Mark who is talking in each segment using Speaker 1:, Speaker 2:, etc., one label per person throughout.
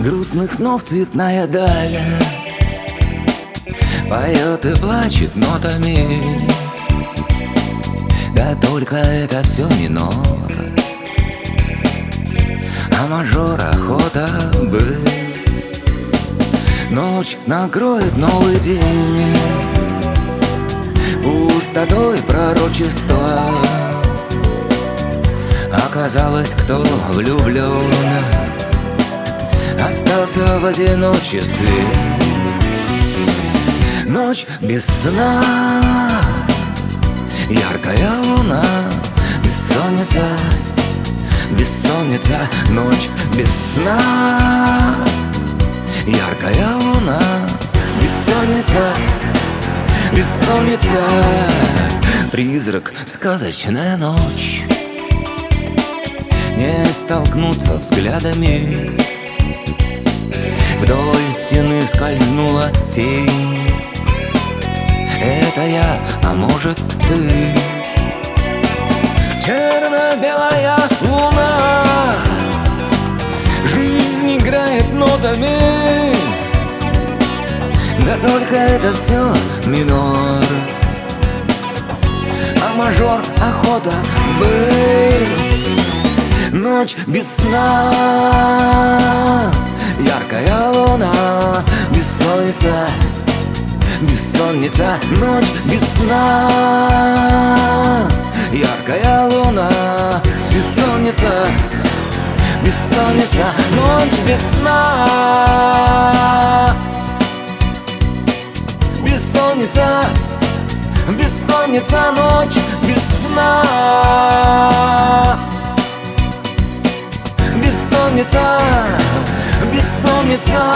Speaker 1: грустных снов цветная даль поет и плачет нотами. Да только это все минор, а мажор охота быть. Ночь накроет новый день пустотой пророчества. Оказалось, кто влюблен остался в одиночестве. Ночь без сна, яркая луна, бессонница, бессонница. Ночь без сна, яркая луна, бессонница, бессонница. Призрак, сказочная ночь, не столкнуться взглядами. Вдоль стены скользнула тень. Это я, а может ты. Черно-белая луна, жизнь играет нотами. Да только это все минор, а мажор охота быть. Ночь без сна, яркая луна, бессонница, бессонница. Ночь без сна, яркая луна, бессонница, бессонница. Ночь без сна, бессонница, бессонница. Ночь без сна, бессонница, бессонница.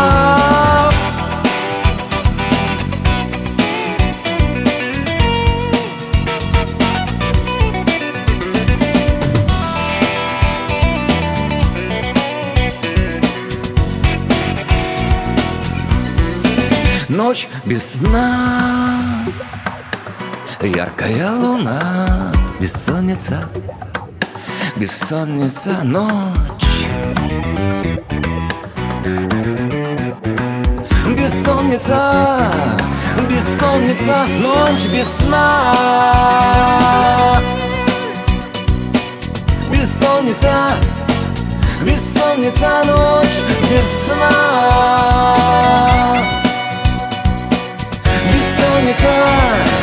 Speaker 1: Ночь без сна, яркая луна, бессонница, бессонница. Ночь, бессонница, бессонница. Ночь без сна, бессонница, бессонница. Ночь без сна, бессонница.